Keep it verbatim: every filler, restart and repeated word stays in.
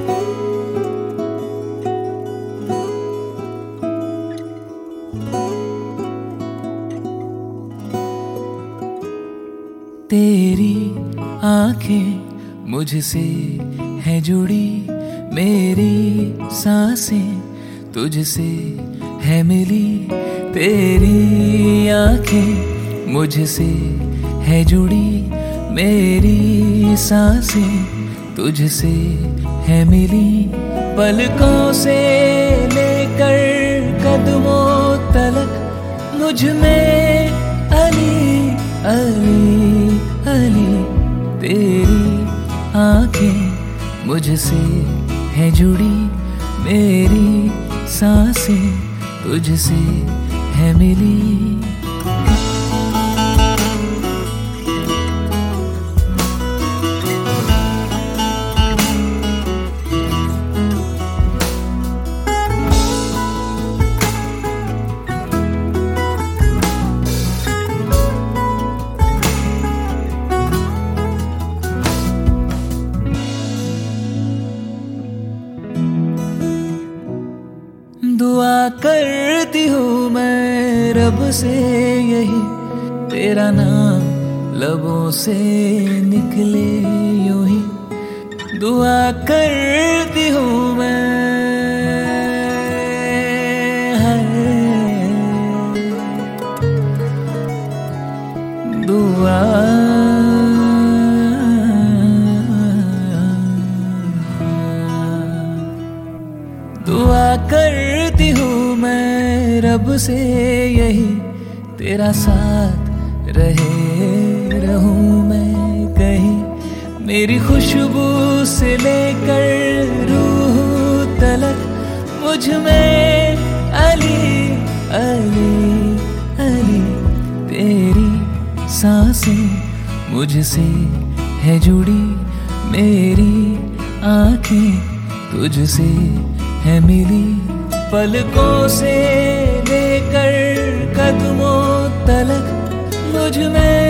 तेरी आंखें मुझसे है जुड़ी, मेरी सांसें तुझसे है मिली। तेरी आंखें मुझसे है जुड़ी, मेरी सांसें तुझसे है मिली। पलकों से लेकर कदमों तलक मुझ में अली अली अली। तेरी आंखें मुझसे है जुड़ी, मेरी सांसें तुझसे है मिली। दुआ करती हूँ मैं रब से यही, तेरा नाम लबों से निकले यूं ही। दुआ करती हूँ मैं, दुआ दुआ करती हूँ मैं रब से यही, तेरा साथ रहे रहूं मैं कहीं। मेरी खुशबू से लेकर रूह तलक मुझ में अली अली अली। तेरी सांसें मुझसे है जुड़ी, मेरी आंखें तुझसे है मिली। पलकों से लेकर कदमों तलक मुझ में